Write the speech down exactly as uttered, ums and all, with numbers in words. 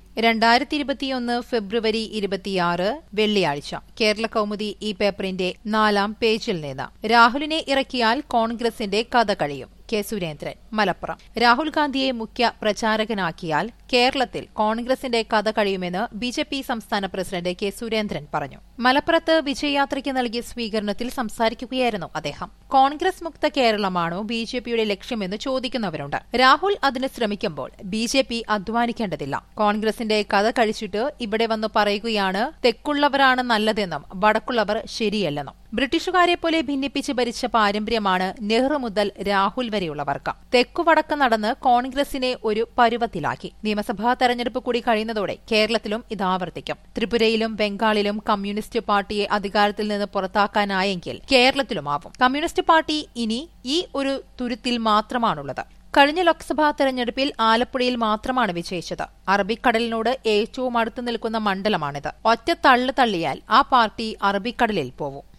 രണ്ടായിരത്തി ഇരുപത്തിയൊന്ന് ഫെബ്രുവരി ഇരുപത്തിയാറ് വെള്ളിയാഴ്ച കേരള കൗമുദി ഈ പേപ്പറിന്റെ നാലാം പേജിൽ നിന്ന് രാഹുലിനെ ഇറക്കിയാൽ കോൺഗ്രസിന്റെ കഥ കഴിയും. കെ സുരേന്ദ്രൻ, മലപ്പുറം. രാഹുൽ ഗാന്ധിയെ മുഖ്യ പ്രചാരകനാക്കിയാൽ കേരളത്തിൽ കോൺഗ്രസിന്റെ കഥ കഴിയുമെന്ന് ബി ജെ പി സംസ്ഥാന പ്രസിഡന്റ് കെ സുരേന്ദ്രൻ പറഞ്ഞു. മലപ്പുറത്ത് വിജയയാത്രയ്ക്ക് നൽകിയ സ്വീകരണത്തിൽ സംസാരിക്കുകയായിരുന്നു അദ്ദേഹം. കോൺഗ്രസ് മുക്ത കേരളമാണോ ബി ജെ പിയുടെ ലക്ഷ്യമെന്ന് ചോദിക്കുന്നവരുണ്ട്. രാഹുൽ അതിന് ശ്രമിക്കുമ്പോൾ ബി ജെ പി അധ്വാനിക്കേണ്ടതില്ല. കോൺഗ്രസിന്റെ കഥ കഴിച്ചിട്ട് ഇവിടെ വന്ന് പറയുകയാണ് തെക്കുള്ളവരാണ് നല്ലതെന്നും വടക്കുള്ളവർ ശരിയല്ലെന്നും. ബ്രിട്ടീഷുകാരെ പോലെ ഭിന്നിപ്പിച്ച് ഭരിച്ച പാരമ്പര്യമാണ് നെഹ്റു മുതൽ രാഹുൽ വരെയുള്ളവർക്ക്. തെക്കുവടക്ക് നടന്ന് കോൺഗ്രസിനെ ഒരു പരുവത്തിലാക്കി. നിയമസഭാ തെരഞ്ഞെടുപ്പ് കൂടി കഴിയുന്നതോടെ കേരളത്തിലും ഇത് ആവർത്തിക്കും. ത്രിപുരയിലും ബംഗാളിലും കമ്മ്യൂണിസ്റ്റ് പാർട്ടിയെ അധികാരത്തിൽ നിന്ന് പുറത്താക്കാനായെങ്കിൽ കേരളത്തിലുമാവും. കമ്മ്യൂണിസ്റ്റ് പാർട്ടി ഇനി ഈ ഒരു തുരുത്തിൽ മാത്രമാണുള്ളത്. കഴിഞ്ഞ ലോക്സഭാ തെരഞ്ഞെടുപ്പിൽ ആലപ്പുഴയിൽ മാത്രമാണ് വിജയിച്ചത്. അറബിക്കടലിനോട് ഏറ്റവും അടുത്തു നിൽക്കുന്ന മണ്ഡലമാണിത്. ഒറ്റ തള്ളു തള്ളിയാൽ ആ പാർട്ടി അറബിക്കടലിൽ പോവും.